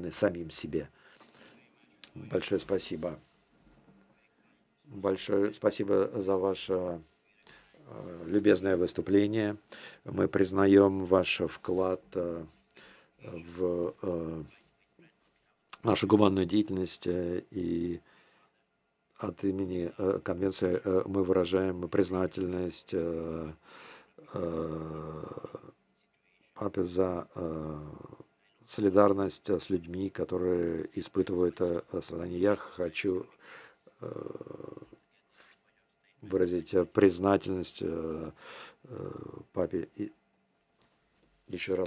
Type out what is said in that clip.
уверены самим себе. Большое спасибо. Большое спасибо за ваше любезное выступление. Мы признаем ваш вклад в нашу гуманную деятельность, и от имени конвенции мы выражаем признательность папе за солидарность с людьми, которые испытывают страдания. Я хочу выразить признательность папе и еще раз